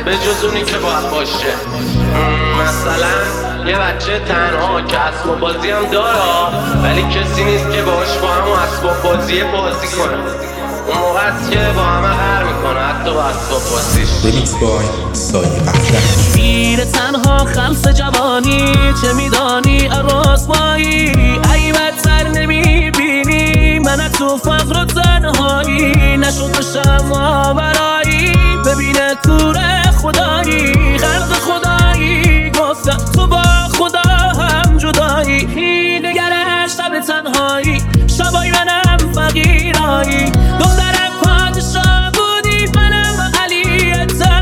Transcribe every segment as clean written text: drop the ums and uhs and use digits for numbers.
به جز اونی که باید باشه. مثلا یه بچه تنها که اسباب بازی هم داره ولی کسی نیست که باهاش با همون اسباب بازی کنه. اون موقع است که با همه قهر میکنه حتی با اسباب بازیش. ریمیکس بای سایه احلام. میره تنها خلص جوانی، چه میدانی رسوایی؟ ای بدتر نمیبینی من تو فقر و تنهایی، نشد بشم ماورایی ببینه کور خدایی، خلق خدایی گفتن تو با خدا هم جدایی. نگره شب تنهایی، شبای منم فقیرایی، دخترم پادشاه بودی منم علی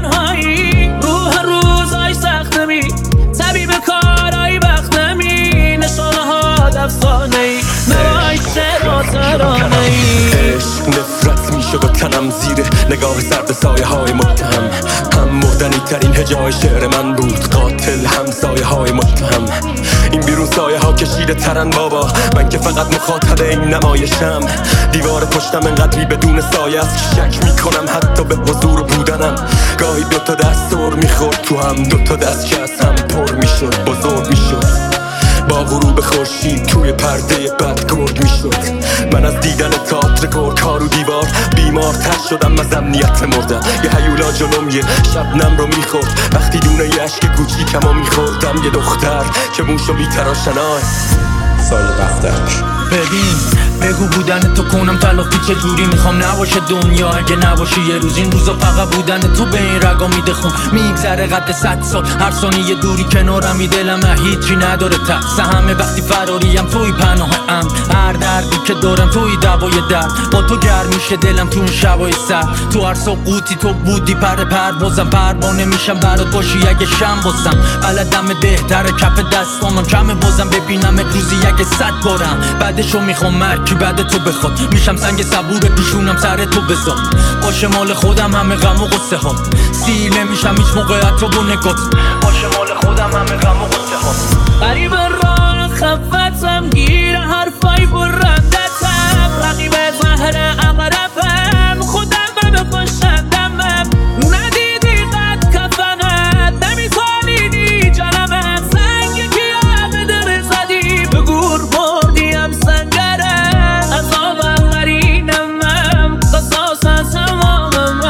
تنهایی. روح روزای سختمی، طبیب کارای وقتمی، نشانه ها افسانه‌ای، نوای شعر و ترانه‌ای. عشق نفرت میشه با تنم زیر نگاه سرد سایه های متهم، هم مردنی ترین هجای شعر من بود، قاتل هم سایه های متهم. این بیرون سایه ها کشیده ترن بابا، من که فقط مخاطب این نمایشم. دیوار پشتم انقدری بدون سایه است که شک میکنم حتی به حضور بودنم. گاهی دوتا دست سر میخورد تو هم، دوتا دست که از هم پر میشد بزرگ میشد. با غروب خورشید توی پرده بد گرد میشد. من از دیدن تئاتر گرگ‌ها رو دیوار بیمارتر شدم از امنیت مردم. یه هیولا جلوم یه شبنم رو میخورد، وقتی دونه یه عشق کوچیکمو میخوردم. یه دختر که موشو میتراشنای سایه دفترک. ببین بگو بودن تو کنم تلافی چه جوری میخوام نباشه دنیا، اگه نباشه یه روز این روزا فقط بودن تو به این رگا میده خون. میگذره قد 100 سال هر ثانیه دوری کنارمی، دلم هیچی نداره ترس همه وقتی فراریم توی پناه ام. هر دردی که دارم توی دوای درد، با تو گرم میشه دلم تو این شبای سر. تو هر سقوطی تو بودی پروازم، پروانه میشم برات باشی اگه شم بازم. بلدم بهتره کف دستامم کمه بازم ببینم روزی اگه 100 بارم. بعدشو میخوام مرکی بعد تو بخواد، میشم سنگ صبور پیشونم سر تو بذار. باشه مال خودم همه غم و غصه ها، سیله میشم هیچ موقع تو با نگات. باشه مال خودم همه غم و غصه ها. قریب راه خفتم گیر حرفای برندتم، رقیب زهر اقربم خودم بکشندمم. ندیدی قد کفنت نمیتونیدی جنمم، سنگ کیا به دل زدی به گور بردیم سنگرم. از آبم قرینمم قصاص از تمامم،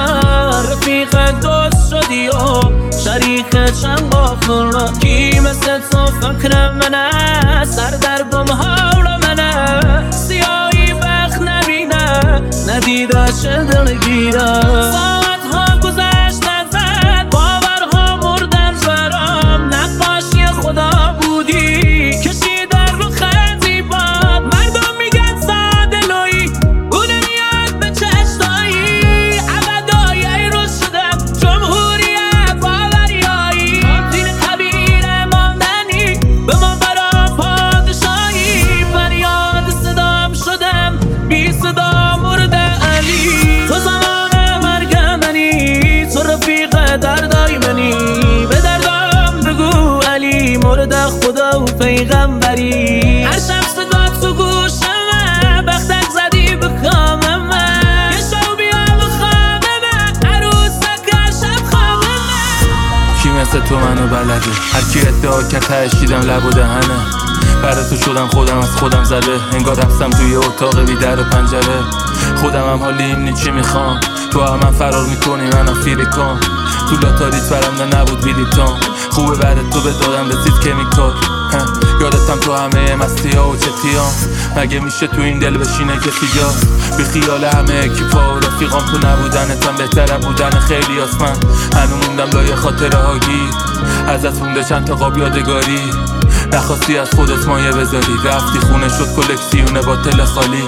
رفیق دوست شدی و شریک چند غافل. کی مثل تو فکر منه، سر در گم حول منه، سیاهی بخت نبینه ندیده چه دلگیره. ساعت ها گذشت نزد باورها مردن برام، نقاشی خدا بودی کشیدن رو خط زیبات. مردم میگن ساده لویی اون میاد به چشتایی، ابدایی رو شدم جمهوریت باوریایی. کانتین خبیر ماندنی به من برام پادشاهی، فریاد صدام شدم بی صدا مرد علی. تو زمان مرگ منی، تو رفیق دردای منی، به دردم بگو علی مرد خدا و پیغمبری. هر شب صدا تو گوشمه بختک زدی به کاممه، یه شو بیا بخوابمه عروسک شب خوابمه. کی مثل تو منو بلده، هر کی ادعا که تشیدم لب و دهنه. برای تو شدم خودم از خودم زده، انگار رفتم توی اتاق بی در و پنجره. خودم هم حالی اینی چی میخوام، تو هم من فرار میکنی منم فیلیکام. تو لاتاریت برنده نبود بیلیتام، خوبه بعد تو به دادم رسید کمیکال. یادتم تو همه مستی ها و چتیام، مگه میشه تو این دل بشینه کسی جا؟ بی خیال همه اکیپا و رفیقام تو نبودنتم بهتره بودن خیلی آسمن. هنو موندم لای خاطره ها گیر، ازت مونده چند تا قاب یادگاری. نخواستی از خودت مایه بذاری، رفتی خونه شد کلکسیون باطل خالی.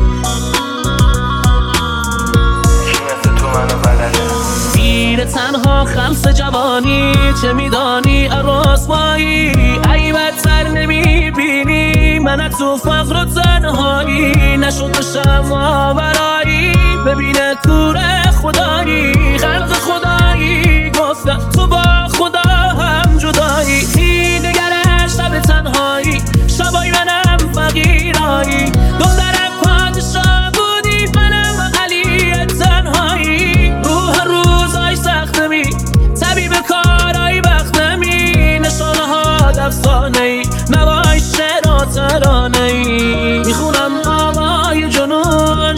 میره تنها خلص جوانی، چه میدانی رسوایی؟ ای بدتر نمیبینی من تو فقر و تنهایی، نشد بشم ماورایی ببینه کور خدایی. خلق خدایی گفتن تو با خدا هم جدایی. نگره شب تنهایی، شبای منم فقیرایی، دخترم پادشاه بودی منم علی تنهایی. روح روزای سختمی، طبیب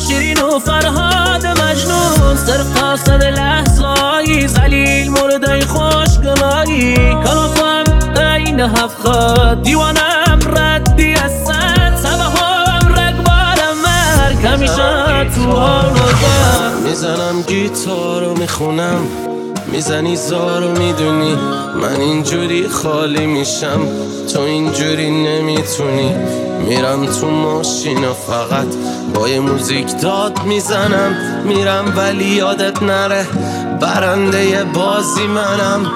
شیرین و فرهاد مجنون صرف قاصد لحظایی زلیل مردای خوشگلایی کلافم این هفخات دیوانم ردی از سد سبه هم رگبارم مرگ همیشه تو حال و میزنم گیتارو میخونم میزنی زارو میدونی من اینجوری خالی میشم تو اینجوری نمیتونی میرم تو ماشین و فقط با یه موزیک داد میزنم میرم ولی یادت نره برنده بازی منم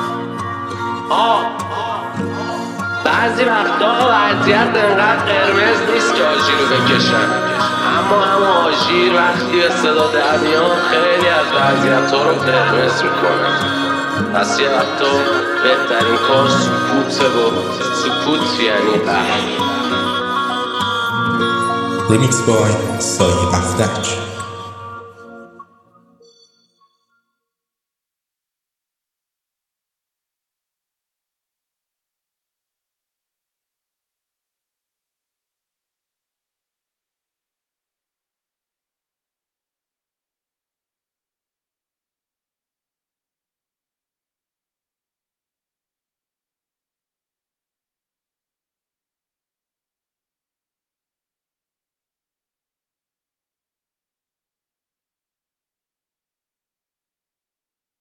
بعضی وقتا وضعیت انقدر قرمز نیست که آژیر رو بکشن اما هم آژیر وقتی به صدا در میاد خیلی از وضعیت ها رو قرمز میکنن پس یه وقتا بهترین کار سکوته و سکوت یعنی Remix by سایه افتک.